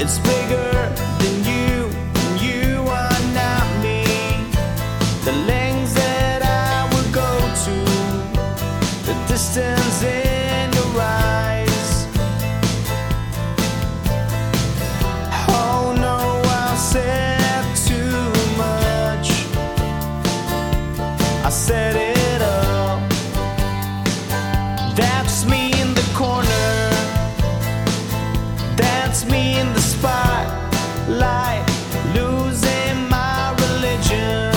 It's bigger than you, and you are not me. The lengths that I would go to, the distance in your eyes. Oh no, I said too much. I set it up. That's me in the corner. That's me in the spotlight, losing my religion,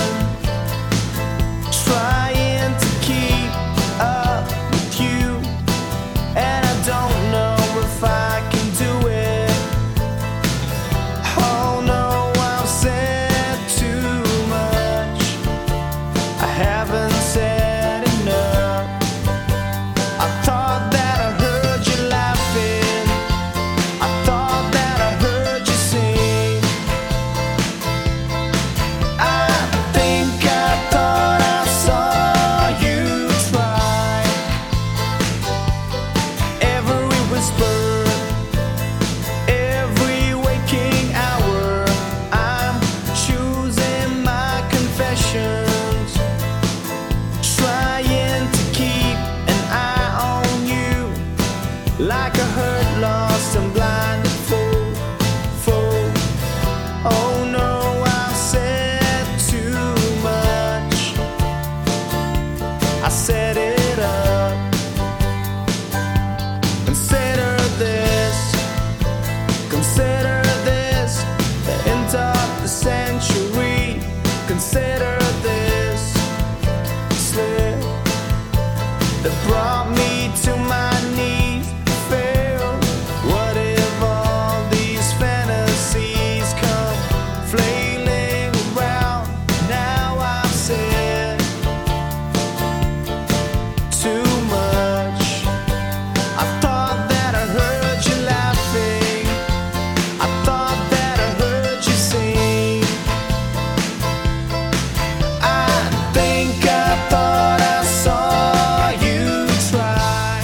trying to keep up with you, and I don't know if I can do it. Oh no, I've said too much. I haven't said enough. I thought that I heard you laughing. I thought that I heard you sing. I think I thought I saw you try. Every whisper, every waking hour, I'm choosing my confessions, trying to keep an eye on you, like a hurt, lost and blinded fool. Oh no, I've said too much. I set it up. Consider this the end of the century. Consider this slip that brought me to my knees. Failed. What if all these fantasies come flailing around? Now I've said too much. I thought that I heard you laughing. I thought that I heard you sing. I think I thought I saw you try.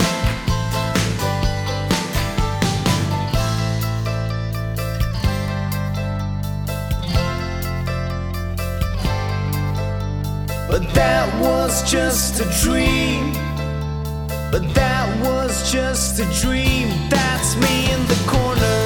But that was just a dream. But that was just a dream. That's me in the corner.